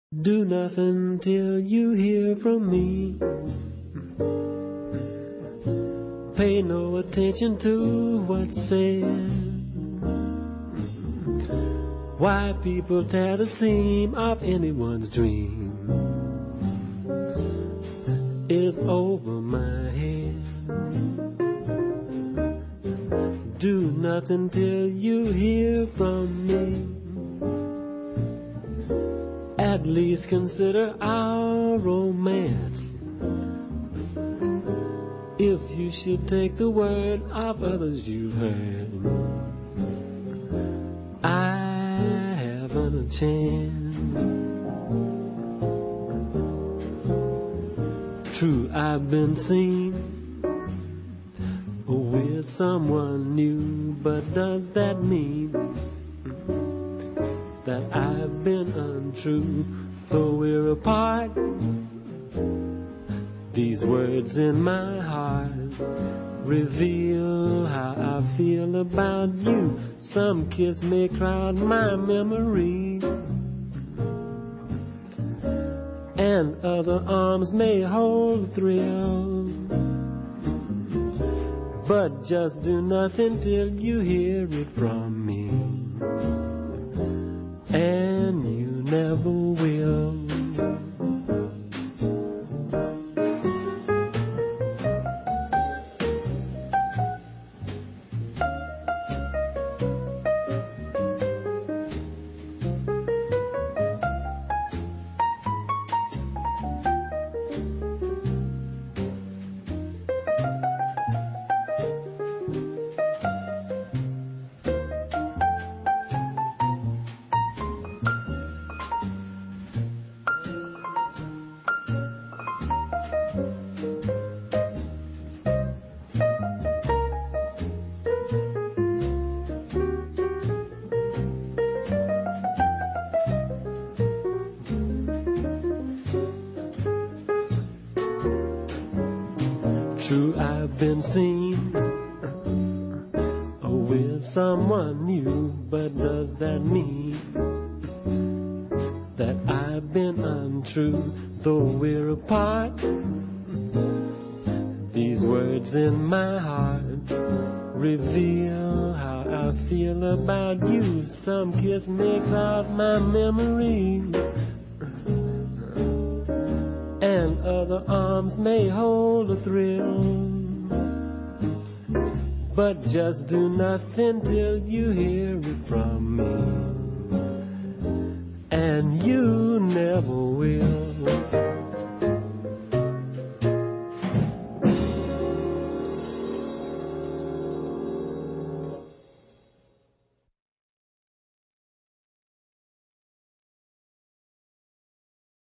Do nothing till you hear from me. Pay no attention to what's said. Why people tear the seam of anyone's dream is over my head. Do nothing till you hear from me. At least consider our romance. If you should take the word of others you've heard, I haven't a chance. True, I've been seen with someone new, but does that mean that I've been untrue? Though we're apart, these words in my heart reveal how I feel about you. Some kiss may cloud my memory, and other arms may hold a thrill. But just do nothing till you hear it from me, and you never will. True, I've been seen with someone new, but does that mean that I've been untrue? Though we're apart, these words in my heart reveal how I feel about you. Some kiss may cloud my memory, and other arms may hold a thrill. But just do nothing till you hear it from me, and you